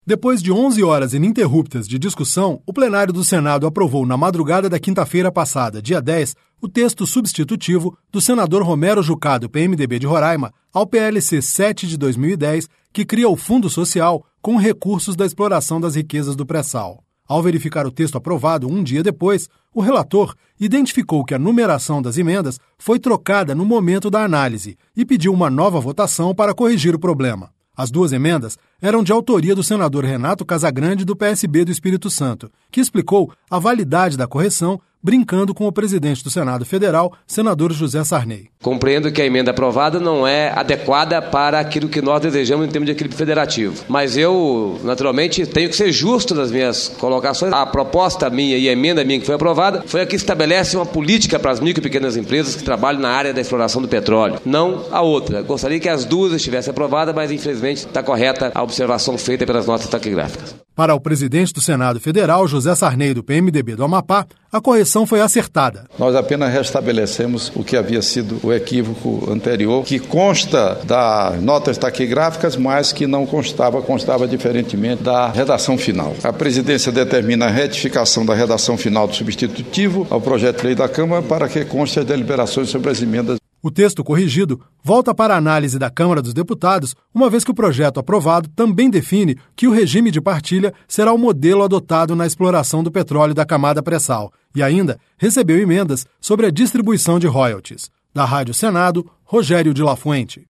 Depois de 11 horas ininterruptas de discussão, o plenário do Senado aprovou na madrugada da quinta-feira passada, dia 10, o texto substitutivo do senador Romero Jucá, do PMDB de Roraima, ao PLC 7 de 2010, que cria o Fundo Social com recursos da exploração das riquezas do pré-sal. Ao verificar o texto aprovado um dia depois, o relator identificou que a numeração das emendas foi trocada no momento da análise e pediu uma nova votação para corrigir o problema. As duas emendas eram de autoria do senador Renato Casagrande, do PSB do Espírito Santo, que explicou a validade da correção brincando com o presidente do Senado Federal, senador José Sarney. Compreendo que a emenda aprovada não é adequada para aquilo que nós desejamos em termos de equilíbrio federativo. Mas eu, naturalmente, tenho que ser justo nas minhas colocações. A proposta minha e a emenda minha que foi aprovada foi a que estabelece uma política para as micro e pequenas empresas que trabalham na área da exploração do petróleo, não a outra. Gostaria que as duas estivessem aprovadas, mas infelizmente está correta a observação feita pelas notas taquigráficas. Para o presidente do Senado Federal, José Sarney, do PMDB do Amapá, a correção foi acertada. Nós apenas restabelecemos o que havia sido o equívoco anterior, que consta das notas taquigráficas, mas que não constava diferentemente da redação final. A presidência determina a retificação da redação final do substitutivo ao projeto de lei da Câmara para que conste as deliberações sobre as emendas. O texto corrigido volta para a análise da Câmara dos Deputados, uma vez que o projeto aprovado também define que o regime de partilha será o modelo adotado na exploração do petróleo da camada pré-sal e ainda recebeu emendas sobre a distribuição de royalties. Da Rádio Senado, Rogério de La Fuente.